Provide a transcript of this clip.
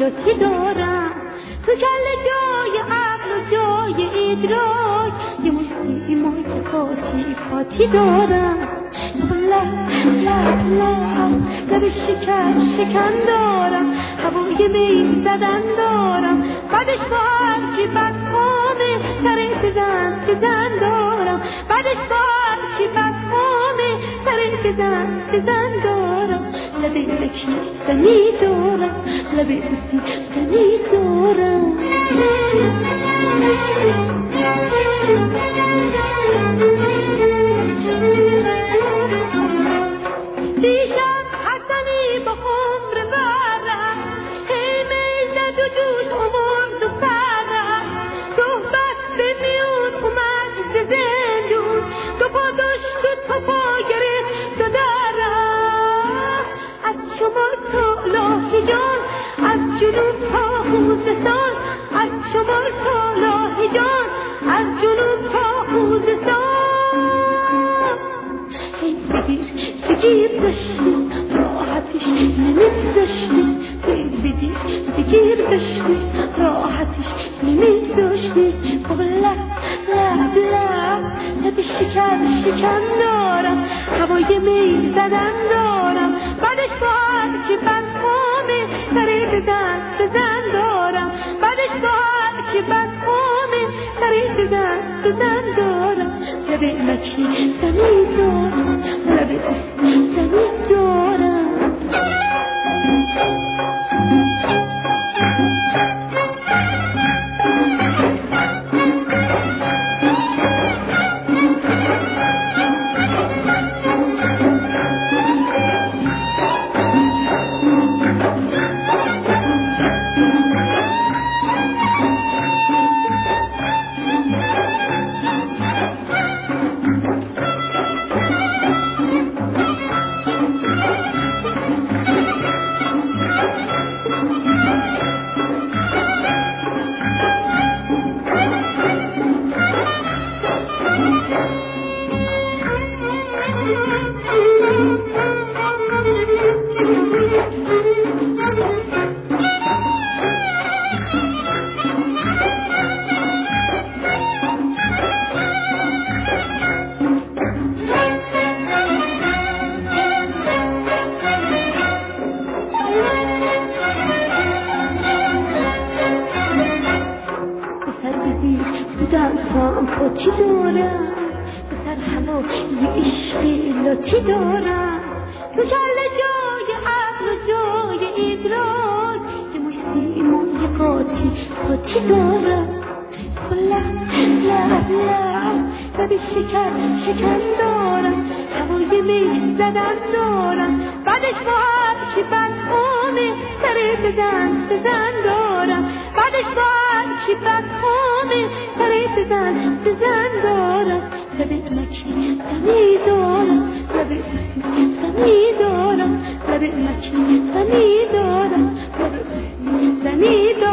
لطی دارم، تو کله جای عقل و جای ادراک یه مشتی مایکاتی پاتی دارم. لب شکن دارم، هوای می زدن دارم، بعدش با هرچی بدخامه سر بزن دارم، بعدش با هرچی بدخامه سر بزن دارم. لب لکی زنی دارم، لب بوسی زنی دارم. دیشب حسنی با خمر برم، هی میزد و جوش آورد و سرم، صحبت به میون اومد ز زندون، دو پا داشت و تا پا گرفت و درم. از شمال تا لاهیجان، از جنوب تا خوزستان، از شمال تا لاهیجان، از جنوب تا خوزستان. بگیر داشتی راحتش نمیذاشتی، بگیر داشتی راحتش نمیذاشتی. بابا لب شکن دارم، هوای می زدن دارم، بعدش با هرچی بدخامه سر بزن دارم، بعدش با هرچی بدخامه سر بزن دارم. لب مکی زنی دارم، لب اسمی زنی دارم. پاتی دارم، بسر هوا یه عشق لطی دارم، تو کله جای عقل و جای ادراک یه مشتی پاتی دارم. لب شکن دارم، هوای می زدن دارم، بعدش با هرچی بدخامه سر بزن دارم، بعدش با هرچی بدخامه سر بزن دارم. لب مکی زنی دارم، لب بوسی زنی دارم، لب مکی زنی دارم، لب بوسی زنی دارم.